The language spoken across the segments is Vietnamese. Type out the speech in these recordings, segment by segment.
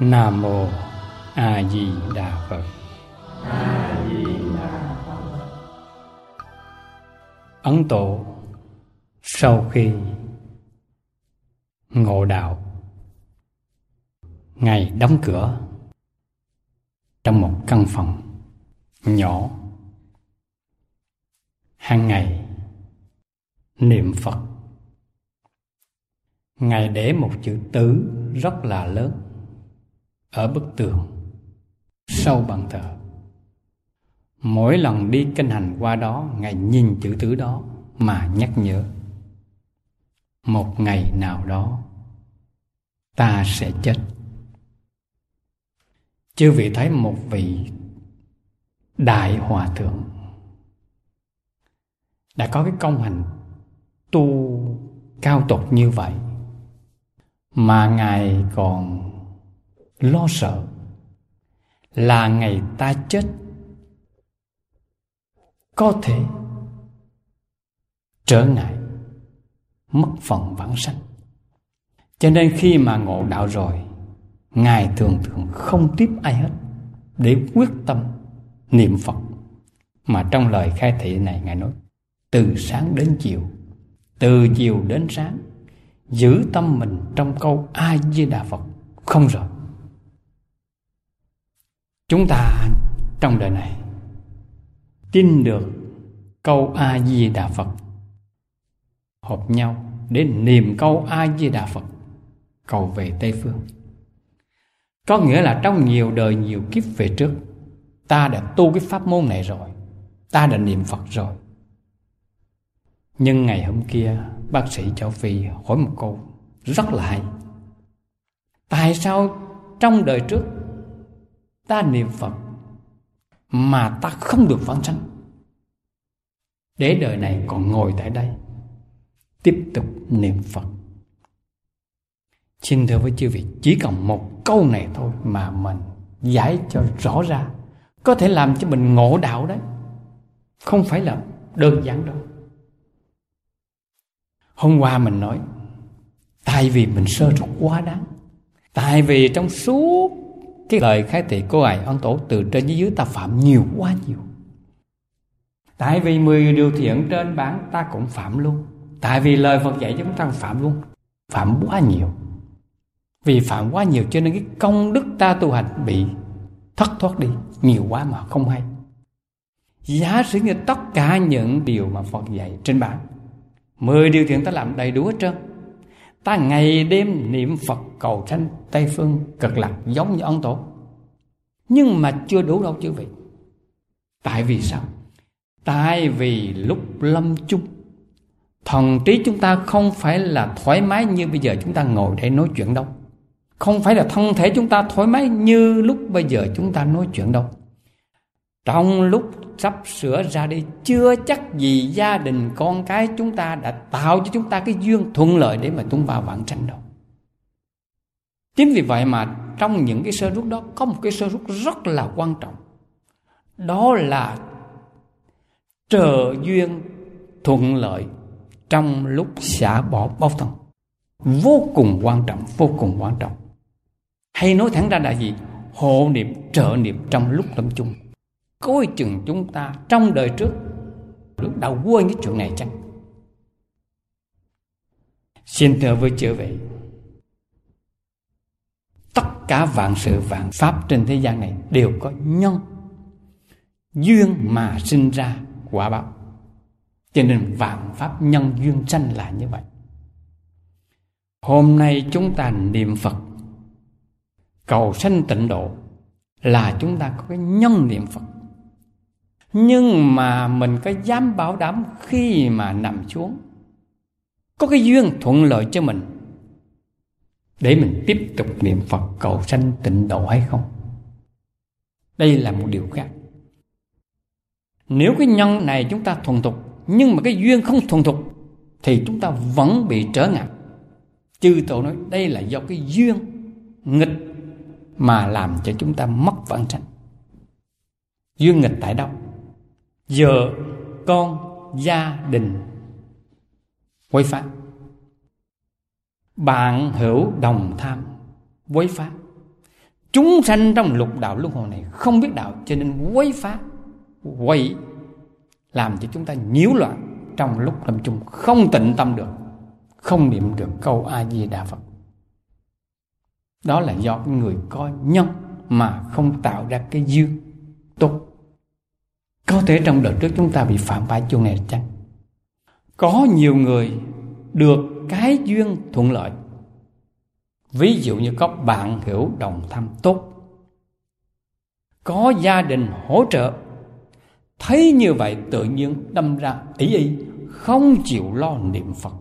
Nam Mô A Di Đà Phật. A Di Đà Phật. Ấn Tổ sau khi ngộ đạo, Ngài đóng cửa trong một căn phòng nhỏ, hàng ngày niệm Phật. Ngài để một chữ Tử rất là lớn ở bức tường sau bàn thờ. Mỗi lần đi kinh hành qua đó, Ngài nhìn chữ Tử đó mà nhắc nhở: một ngày nào đó ta sẽ chết. Chư vị thấy một vị đại hòa thượng đã có cái công hành tu cao tột như vậy mà Ngài còn lo sợ là ngày ta chết có thể trở ngại mất phần vãng sanh. Cho nên khi mà ngộ đạo rồi, Ngài thường không tiếp ai hết để quyết tâm niệm Phật. Mà trong lời khai thị này Ngài nói: từ sáng đến chiều, từ chiều đến sáng, giữ tâm mình trong câu A Di Đà Phật không rời. Chúng ta trong đời này tin được câu A Di Đà Phật, hợp nhau để niệm câu A Di Đà Phật cầu về Tây Phương. Có nghĩa là trong nhiều đời nhiều kiếp về trước, ta đã tu cái pháp môn này rồi, ta đã niệm Phật rồi. Nhưng ngày hôm kia bác sĩ Châu Phi hỏi một câu rất là hay: tại sao trong đời trước ta niệm Phật mà ta không được vãng sanh, để đời này còn ngồi tại đây tiếp tục niệm Phật? Xin thưa với chư vị, chỉ cần một câu này thôi mà mình giải cho rõ ra, có thể làm cho mình ngộ đạo đấy, không phải là đơn giản đâu. Hôm qua mình nói tại vì mình sơ suất quá đáng, tại vì trong suốt cái lời khai thị của Ngài Ấn Tổ từ trên dưới ta phạm nhiều quá nhiều. Tại vì 10 điều thiện trên bản ta cũng phạm luôn, tại vì lời Phật dạy chúng ta phạm luôn, phạm quá nhiều. Vì phạm quá nhiều cho nên cái công đức ta tu hành bị thất thoát đi, nhiều quá mà không hay. Giả sử như tất cả những điều mà Phật dạy trên bản, 10 điều thiện ta làm đầy đủ hết trơn, ta ngày đêm niệm Phật cầu sanh Tây Phương Cực Lạc giống như Ấn Tổ, nhưng mà chưa đủ đâu chư vị. Tại vì sao? Tại vì lúc lâm chung, thần trí chúng ta không phải là thoải mái như bây giờ chúng ta ngồi để nói chuyện đâu. Không phải là thân thể chúng ta thoải mái như lúc bây giờ chúng ta nói chuyện đâu. Trong lúc sắp sửa ra đi, chưa chắc gì gia đình con cái chúng ta đã tạo cho chúng ta cái duyên thuận lợi để mà chúng vào vãng sanh đâu. Chính vì vậy mà trong những cái sơ rút đó có một cái sơ rút rất là quan trọng, đó là trợ duyên thuận lợi trong lúc xả bỏ báo thân. Vô cùng quan trọng, vô cùng quan trọng. Hay nói thẳng ra là gì? Hộ niệm, trợ niệm trong lúc lâm chung. Coi chừng chúng ta trong đời trước đã quên cái chuyện này chăng? Xin thưa với chư vị, tất cả vạn sự vạn pháp trên thế gian này đều có nhân duyên mà sinh ra quả báo. Cho nên vạn pháp nhân duyên sanh là như vậy. Hôm nay chúng ta niệm Phật cầu sanh tịnh độ là chúng ta có cái nhân niệm Phật. Nhưng mà mình có dám bảo đảm khi mà nằm xuống có cái duyên thuận lợi cho mình để mình tiếp tục niệm Phật cầu sanh tịnh độ hay không? Đây là một điều khác. Nếu cái nhân này chúng ta thuần thục, nhưng mà cái duyên không thuần thục, thì chúng ta vẫn bị trở ngại. Chư Tổ nói đây là do cái duyên nghịch mà làm cho chúng ta mất vãng sanh. Duyên nghịch tại đâu? Vợ, con, gia đình quấy phá, bạn hữu đồng tham quấy phá, chúng sanh trong lục đạo luân hồi này không biết đạo, cho nên quấy phá, quậy, làm cho chúng ta nhiễu loạn trong lúc lâm chung, không tịnh tâm được, không niệm được câu A Di Đà Phật. Đó là do người có nhân mà không tạo ra cái duyên tốt. Có thể trong đời trước chúng ta bị phạm phải chỗ này chăng? Có nhiều người được cái duyên thuận lợi, ví dụ như có bạn hữu đồng tham tốt, có gia đình hỗ trợ, thấy như vậy tự nhiên đâm ra ý không chịu lo niệm Phật.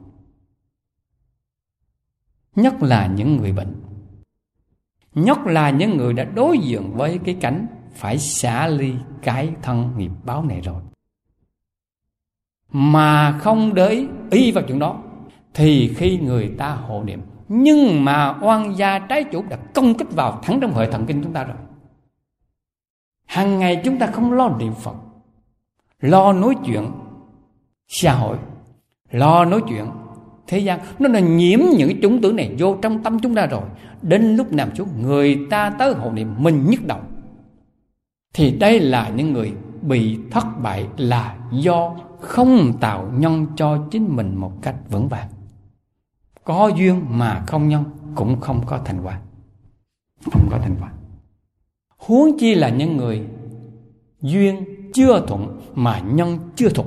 Nhất là những người bệnh, nhất là những người đã đối diện với cái cảnh phải xả ly cái thân nghiệp báo này rồi, mà không để ý vào chuyện đó, thì khi người ta hộ niệm, nhưng mà oan gia trái chủ đã công kích vào thẳng trong hệ thần kinh chúng ta rồi. Hàng ngày chúng ta không lo niệm Phật, lo nói chuyện xã hội, lo nói chuyện thế gian, nó là nhiễm những cái chủng tử này vô trong tâm chúng ta rồi. Đến lúc nằm xuống, người ta tới hộ niệm mình nhức đầu, thì đây là những người bị thất bại, là do không tạo nhân cho chính mình một cách vững vàng. Có duyên mà không nhân cũng không có thành quả, không có thành quả. Huống chi là những người duyên chưa thuận mà nhân chưa thuận,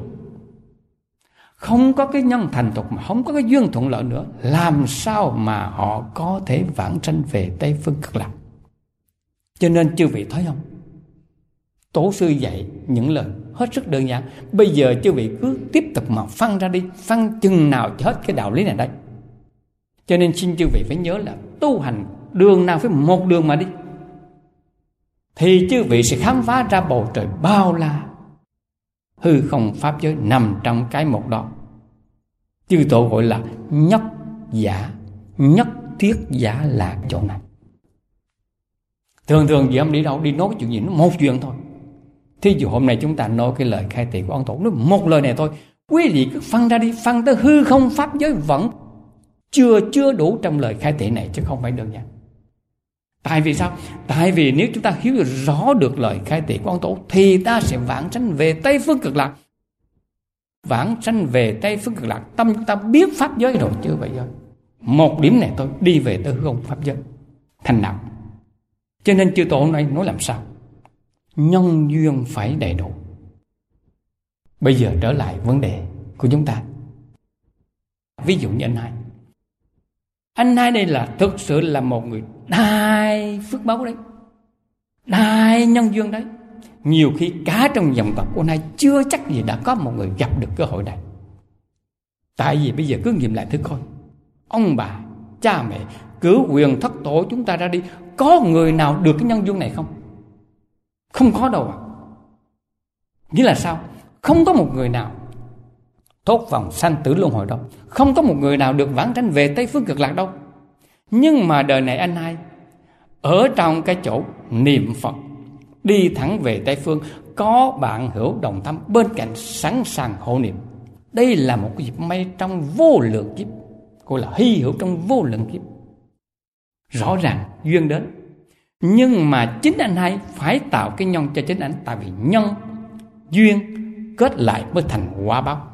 không có cái nhân thành thục mà không có cái duyên thuận lợi nữa, làm sao mà họ có thể vãng sanh về Tây Phương Cực Lạc? Cho nên chư vị thấy không, Tổ sư dạy những lời hết sức đơn giản. Bây giờ chư vị cứ tiếp tục mà phân ra đi, phân chừng nào cho hết cái đạo lý này đây. Cho nên xin chư vị phải nhớ là tu hành đường nào phải một đường mà đi, thì chư vị sẽ khám phá ra bầu trời bao la, hư không pháp giới nằm trong cái một đó. Chư tổ gọi là nhất giả, nhất thiết giả là chỗ này. Thường vì ông đi đâu, đi nói cái chuyện gì nó một chuyện thôi. Thí dụ hôm nay chúng ta nói cái lời khai thị của ông Tổ, nó một lời này thôi. Quý vị cứ phân ra đi, phân tới hư không pháp giới vẫn chưa đủ trong lời khai thị này, chứ không phải đơn giản. Tại vì sao? Tại vì nếu chúng ta hiểu rõ được lời khai thị của ông Tổ, thì ta sẽ vãng sanh về Tây Phương Cực Lạc. Vãng sanh về Tây Phương Cực Lạc, tâm chúng ta biết pháp giới rồi chứ vậy thôi. Một điểm này thôi, đi về tới hư không pháp giới thành đạo. Cho nên chư Tổ nói làm sao? Nhân duyên phải đầy đủ. Bây giờ trở lại vấn đề của chúng ta. Ví dụ như anh hai đây là thực sự là một người đại phước báo đấy, đại nhân duyên đấy. Nhiều khi cả trong dòng tộc của anh hai chưa chắc gì đã có một người gặp được cơ hội này. Tại vì bây giờ cứ nghiệm lại thử coi, ông bà, cha mẹ, cửu quyền thất tổ chúng ta ra đi, có người nào được cái nhân duyên này không? Không có đâu ạ. Nghĩa là sao? Không có một người nào thoát vòng sanh tử luân hồi đâu, không có một người nào được vãng sanh về Tây Phương Cực Lạc đâu. Nhưng mà đời này anh hai ở trong cái chỗ niệm Phật, đi thẳng về Tây Phương, có bạn hữu đồng tâm bên cạnh sẵn sàng hộ niệm. Đây là một cái dịp may trong vô lượng kiếp, gọi là hy hữu trong vô lượng kiếp. Rõ ràng duyên đến, nhưng mà chính anh hai phải tạo cái nhân cho chính anh. Tại vì nhân duyên kết lại mới thành quả báo.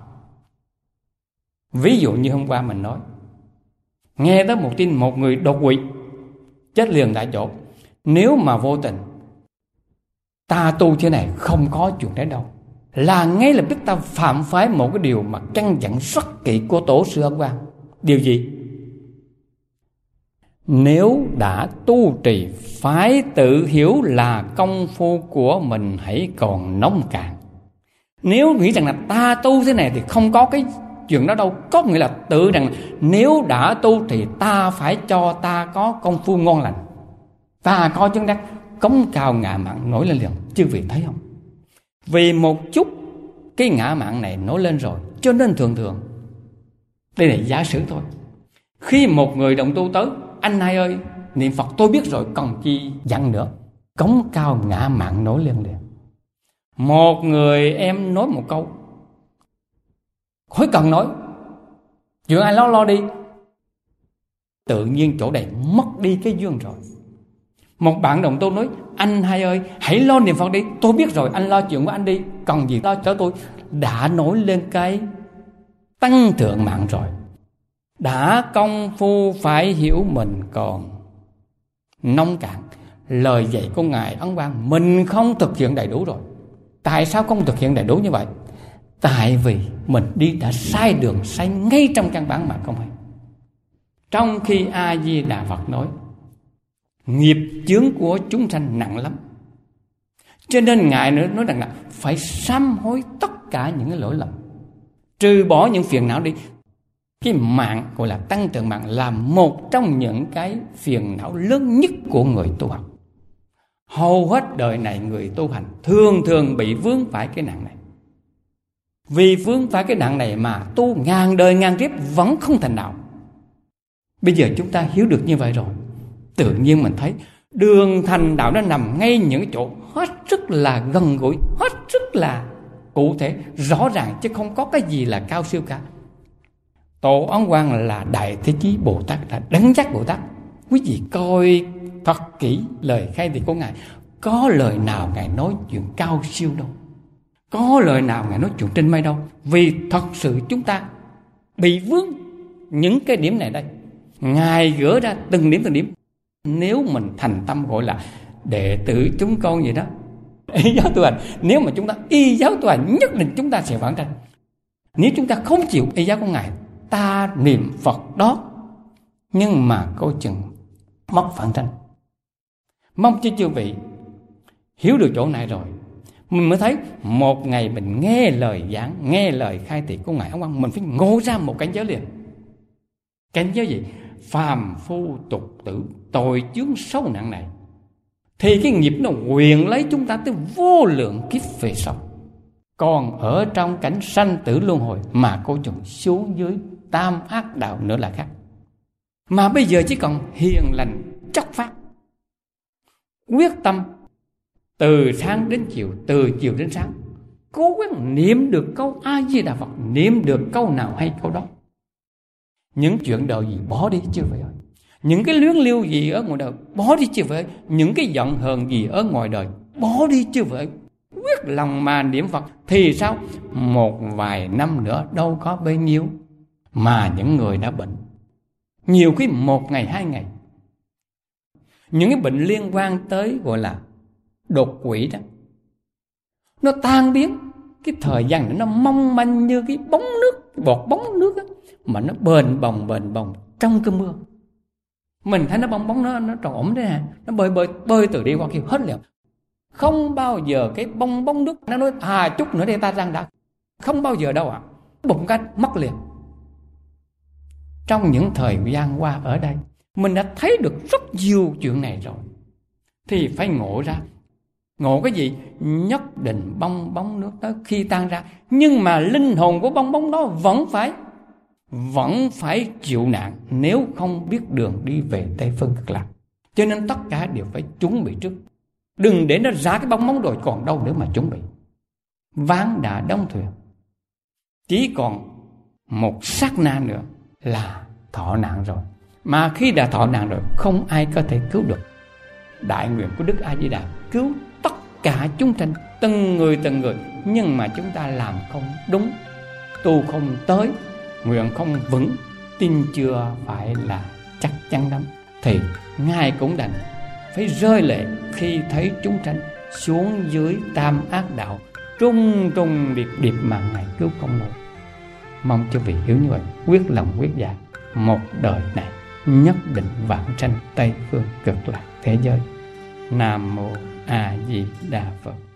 Ví dụ như hôm qua mình nói, nghe tới một tin một người đột quỵ chết liền tại chỗ. Nếu mà vô tình ta tu thế này không có chuyện đấy đâu, là ngay lập tức ta phạm phải một cái điều mà căn dặn rất kỹ của Tổ sư hôm qua. Điều gì? Nếu đã tu trì phải tự hiểu là công phu của mình hãy còn nông cạn. Nếu nghĩ rằng là ta tu thế này thì không có cái chuyện đó đâu, có nghĩa là tự rằng nếu đã tu thì ta phải cho ta có công phu ngon lành, ta có chứng đắc, cống cao ngã mạn nổi lên liền. Chư vị thấy không? Vì một chút cái ngã mạn này nổi lên rồi, cho nên thường đây là giả sử thôi. Khi một người đồng tu tới, anh hai ơi, niệm Phật tôi biết rồi, còn chi dặn nữa, cống cao ngã mạn nổi lên liền. Một người em nói một câu, khỏi cần nói, chuyện ai lo đi, tự nhiên chỗ này mất đi cái duyên rồi. Một bạn đồng tu nói: anh hai ơi, hãy lo niệm Phật đi. Tôi biết rồi, anh lo chuyện của anh đi, còn gì lo cho tôi. Đã nổi lên cái tăng thượng mạng rồi. Đã công phu phải hiểu mình còn nông cạn. Lời dạy của Ngài Ấn Quang mình không thực hiện đầy đủ rồi. Tại sao không thực hiện đầy đủ như vậy? Tại vì mình đi đã sai đường, sai ngay trong căn bản mà không hay. Trong khi A Di Đà Phật nói nghiệp chướng của chúng sanh nặng lắm, cho nên Ngài nữa nói rằng là phải sám hối tất cả những cái lỗi lầm, trừ bỏ những phiền não đi. Cái mạng gọi là tăng trưởng mạng là một trong những cái phiền não lớn nhất của người tu học. Hầu hết đời này người tu hành thường bị vướng phải cái nạn này. Vì vướng phải cái nạn này mà tu ngàn đời ngàn kiếp vẫn không thành đạo. Bây giờ chúng ta hiểu được như vậy rồi, tự nhiên mình thấy đường thành đạo nó nằm ngay những chỗ hết sức là gần gũi, hết sức là cụ thể, rõ ràng, chứ không có cái gì là cao siêu cả. Tổ Ấn Quang là Đại Thế Chí Bồ Tát, là Đấng Giác Bồ Tát. Quý vị coi thật kỹ lời khai thị của Ngài, có lời nào Ngài nói chuyện cao siêu đâu, có lời nào Ngài nói chuyện trên mây đâu. Vì thật sự chúng ta bị vướng những cái điểm này đây. Ngài gỡ ra từng điểm. Nếu mình thành tâm gọi là đệ tử chúng con gì đó, y giáo tu hành, nếu mà chúng ta y giáo tu hành, nhất định chúng ta sẽ vãng sanh. Nếu chúng ta không chịu y giáo của Ngài, ta niệm Phật đó, nhưng mà coi chừng mất vãng sanh. Mong cho chư vị hiểu được chỗ này rồi, mình mới thấy một ngày mình nghe lời giảng, nghe lời khai thị của Ngài Ấn Quang, mình phải ngộ ra một cảnh giới liền. Cảnh giới gì? Phàm phu tục tử, tội chướng sâu nặng này, thì cái nghiệp nó quyền lấy chúng ta tới vô lượng kiếp về sau. Còn ở trong cảnh sanh tử luân hồi mà cô chừng xuống dưới tam ác đạo nữa là khác. Mà bây giờ chỉ còn hiền lành chốc phát, quyết tâm từ sáng đến chiều, từ chiều đến sáng, cố gắng niệm được câu A Di Đà Phật, niệm được câu nào hay câu đó. Những chuyện đời gì bỏ đi chưa vậy ơi. Những cái luyến lưu gì ở ngoài đời bỏ đi chưa vậy. Những cái giận hờn gì ở ngoài đời bỏ đi chưa vậy. Quyết lòng mà niệm Phật thì sao? Một vài năm nữa đâu có bấy nhiêu mà những người đã bệnh, nhiều khi 1 ngày 2 ngày. Những cái bệnh liên quan tới gọi là đột quỵ đó, nó tan biến. Cái thời gian này nó mong manh như cái bóng nước, bọt bóng nước đó, mà nó bền bồng trong cơn mưa. Mình thấy nó bong nó tròn ổn thế nè, nó bơi từ đi qua kia hết liền. Không bao giờ cái bong nước nó nói chút nữa đây ta răng đã, không bao giờ đâu ạ. Bụng cái mất liền. Trong những thời gian qua ở đây, mình đã thấy được rất nhiều chuyện này rồi, thì phải ngộ ra. Ngộ cái gì? Nhất định bong nước đó khi tan ra, nhưng mà linh hồn của bong đó vẫn phải chịu nạn nếu không biết đường đi về Tây Phương Cực Lạc. Cho nên tất cả đều phải chuẩn bị trước. Đừng để nó ra cái bong rồi còn đâu nữa mà chuẩn bị. Ván đã đóng thuyền, chỉ còn một sát na nữa là thọ nạn rồi. Mà khi đã thọ nạn rồi, không ai có thể cứu được. Đại nguyện của Đức A Di Đà cứu tất cả chúng sanh, từng người, nhưng mà chúng ta làm không đúng, tu không tới, nguyện không vững, tin chưa phải là chắc chắn lắm, thì Ngài cũng đành phải rơi lệ khi thấy chúng sanh xuống dưới tam ác đạo, trung điệp mà Ngài cứu không nổi. Mong cho vị hiểu như vậy, quyết lòng quyết dạ, một đời này nhất định vãng sanh Tây Phương Cực Lạc thế giới. Nam Mô A Di Đà Phật.